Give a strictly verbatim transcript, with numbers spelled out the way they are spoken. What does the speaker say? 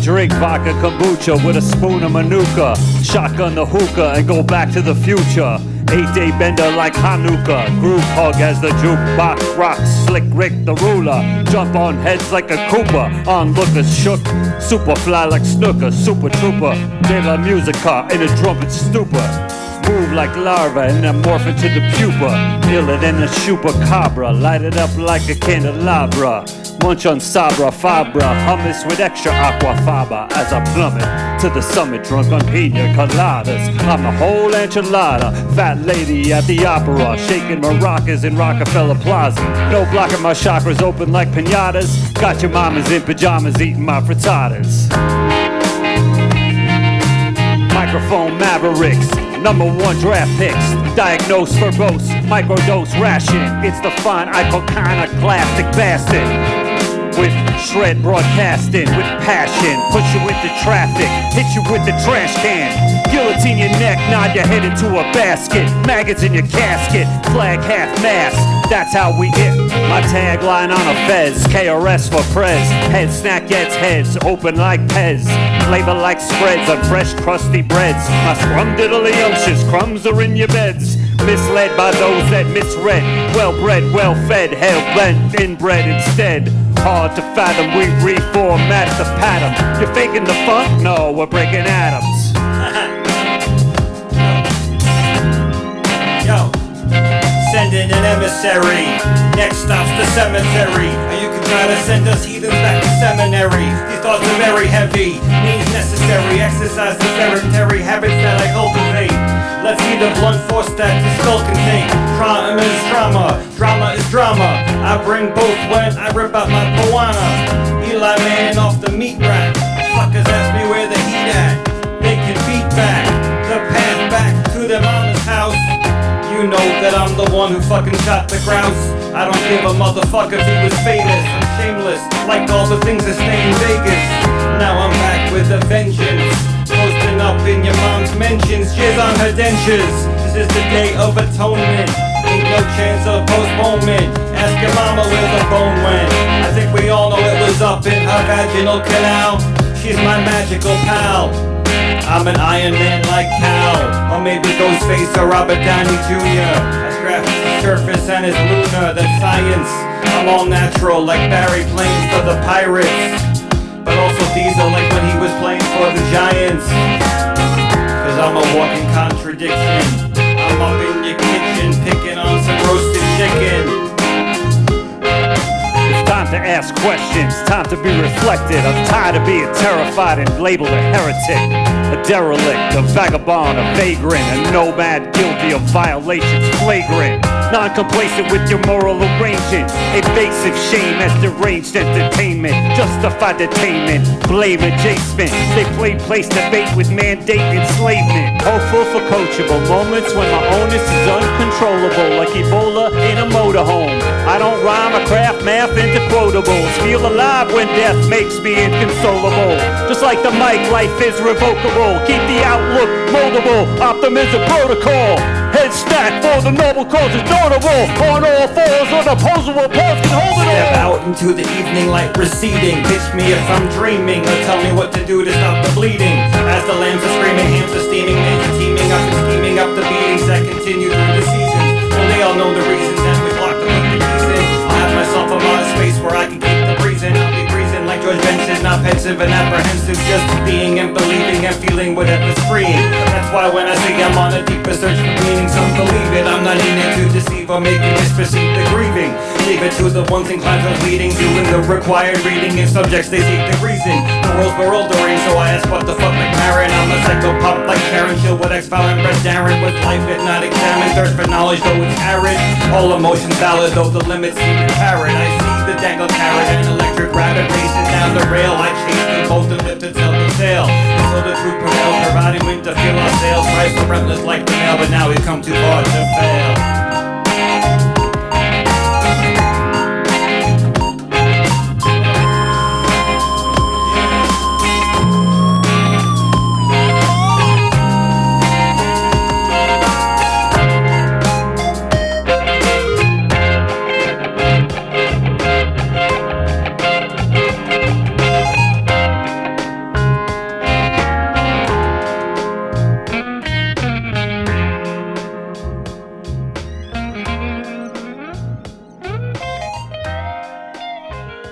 drink vodka kombucha with a spoon of manuka. Shotgun the hookah and go back to the future. Eight-day bender like Hanukkah. Groove hug as the jukebox rocks. Slick Rick the ruler. Jump on heads like a Cooper. Onlookers shook. Super fly like snooker. Super trooper. De la musica in a trumpet stupor. Move like larva and then morph into the pupa. Iller than a chupacabra. Light it up like a candelabra. Munch on Sabra Fabra. Hummus with extra aquafaba. As I plummet to the summit, drunk on pina coladas. I'm a whole enchilada. Fat lady at the opera. Shaking maracas in Rockefeller Plaza. No blocking my chakras open like pinatas. Got your mamas in pajamas eating my frittatas. Microphone Mavericks. Number one draft picks, diagnose verbose, microdose ration. It's the fine iconoclastic bastard. With shred broadcasting, with passion. Push you into traffic, hit you with the trash can. Guillotine your neck, nod your head into a basket. Maggots in your casket, flag half mast. That's how we hit. My tagline on a fez, K R S for Prez. Head snack gets heads, open like Pez. Flavor like spreads on fresh crusty breads. My scrumdiddlyumptious crumbs are in your beds. Misled by those that misread. Well-bred, well-fed, hell-blend, inbred instead. Hard to fathom, we reformat the pattern. You're faking the funk? No, we're breaking atoms. Yo, sending an emissary. Next stop's the cemetery. Or you can try to send us heathens back to seminary. These thoughts are very heavy, means necessary. Exercise the sedentary habits that I cultivate. Let's see the blunt force that the skull contain. Trauma is drama, drama is drama. I bring both when I rip out my Moana. Eli Man off the meat rack. Fuckers ask me where the heat at. They can beat back the path back to their mama's house. You know that I'm the one who fucking shot the grouse. I don't give a motherfucker if he was famous. I'm shameless, like all the things that stay in Vegas. Now I'm back with a vengeance. Posting up in your mom's mentions, jizz on her dentures. This is the day of atonement. Ain't no chance of postponement. Ask your mama where the bone went. I think we all know it was up in her vaginal canal. She's my magical pal. I'm an Iron Man like Cal. Or maybe Ghostface or Robert Downey Junior I scratched the surface and it's lunar, that's science. I'm all natural like Barry playing for the Pirates. But also Diesel like when he was playing for the Giants. Cause I'm a walking contradiction. I'm up in your kitchen picking on some roasted chicken. It's time to ask questions, time to be reflected. I'm tired of being terrified and labeled a heretic, a derelict, a vagabond, a vagrant, a nomad guilty of violations flagrant. Non-complacent with your moral arrangement. Invasive shame as deranged entertainment. Justified detainment, blame adjacent. They play place debate with mandate enslavement. Hopeful for coachable moments when my onus is uncontrollable. Like Ebola in a motorhome. I don't rhyme, I craft math into quotables. Feel alive when death makes me inconsolable. Just like the mic, life is revocable. Keep the outlook moldable. Optimism protocol. Head stacked for the noble cause is notable. On all fours, unopposable pause can hold it all. Step out into the evening light receding. Pitch me if I'm dreaming, or tell me what to do to stop the bleeding. As the lambs are screaming, hams are steaming, men are teaming up and scheming up the beatings that continue through the seasons. Well, they all know the reasons, and we've locked them with the keys in. I'll have myself a lot of space where I can keep the breezing. I'll be breezing like George Benson, not pensive and apprehensive, just being and believing and feeling whatever's freeing. That's why when I say I'm on a deeper search for meaning, some believe it. I'm not in it to deceive or make you misperceive the grieving. Leave it to the ones inclined to leading, doing the required reading in subjects they seek the reason. The world's bewildering, so I ask what the fuck McMarron. I'm a psychopop like Sharon, chill with X-File and Brett Darren. With life if not examined, thirst for knowledge though it's arid. All emotions valid though the limits seem apparent. I see the dangled carrot and electric rabbit racing down the rail. I chase them both and lift to tell the tale. So the truth prevails, providing wind to fill our sails. Rise for relentless like the nail, but now we've come too far to fail.